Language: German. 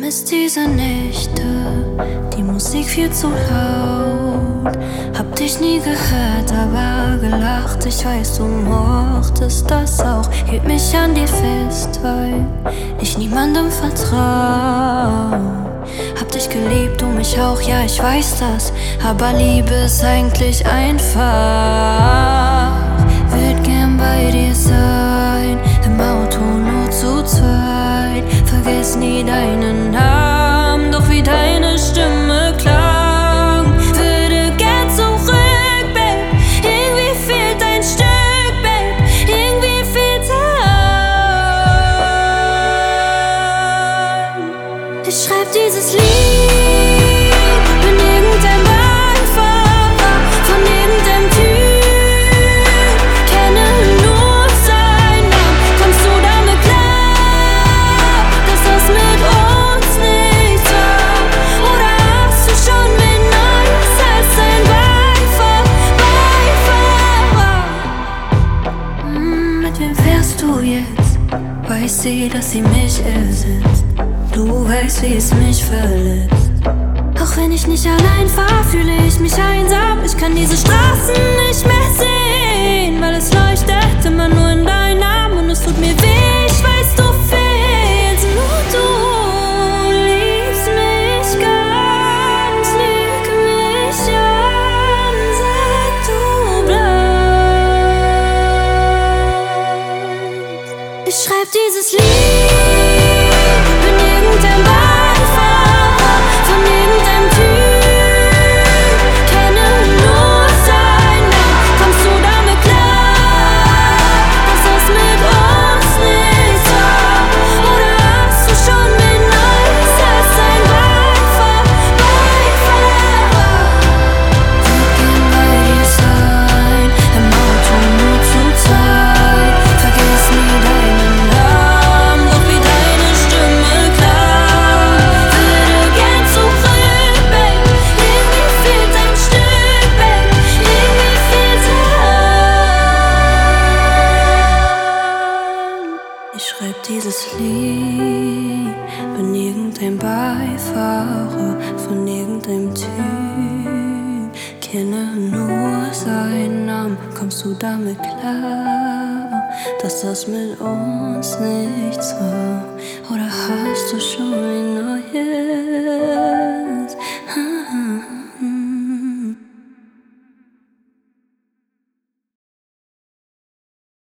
vermiss diese Nächte, die Musik viel zu laut. Hab dich nie gehört, aber gelacht. Ich weiß, du mochtest das auch. Hielt mich an dir fest, weil ich niemandem vertrau. Hab dich geliebt, du mich auch, ja, ich weiß das. Aber Liebe ist eigentlich einfach. Würd gern bei dir sein, im Auto nur zu zweit. Vergiss nie deinen Namen, doch wie deine Stimme klang. Würde gern zurück, Babe, irgendwie fehlt ein Stück, Babe, irgendwie fehlt ein. Ich schreib dieses Lied. Weiß sie, dass sie mich ersetzt. Du weißt, wie es mich verletzt. Auch wenn ich nicht allein fahr, fühle ich mich einsam. Ich kann diese Straßen nicht mehr sehen, weil es leuchtet immer nur in deinen Namen. Und es tut mir weh, ich weiß, du fehlst. Nur du liebst mich ganz, lüg mich an, sag du bleibst. Ich schreib dieses Lied, bin irgendein Beifahrer von irgendeinem Typ, kenne nur seinen Namen. Kommst du damit klar, dass das mit uns nichts war? Oder hast du schon wen Neues als ein Beifahrer? Würd gern bei dir sein, im Auto nur zu zweit. Vergiss nie deinen Namen, doch wie deine Stimme klang. Würde gern zurück, Babe, irgendwie fehlt ein Stück, Babe, irgendwie fehlt ein. Ich schreib dieses Lied, bin irgendein Beifahrer von irgendeinem Typ, kenne nur seinen Namen. Kommst du damit klar, dass das mit uns nichts war? Oder hast du schon ein neues?